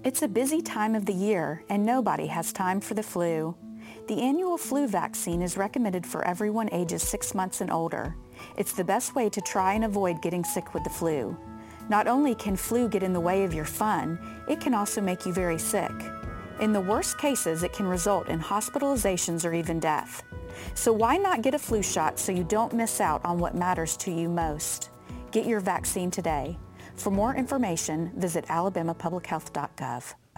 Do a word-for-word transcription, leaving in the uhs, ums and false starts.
It's a busy time of the year, and nobody has time for the flu. The annual flu vaccine is recommended for everyone ages six months and older. It's the best way to try and avoid getting sick with the flu. Not only can flu get in the way of your fun, it can also make you very sick. In the worst cases, it can result in hospitalizations or even death. So why not get a flu shot so you don't miss out on what matters to you most? Get your vaccine today. For more information, visit alabama public health dot gov.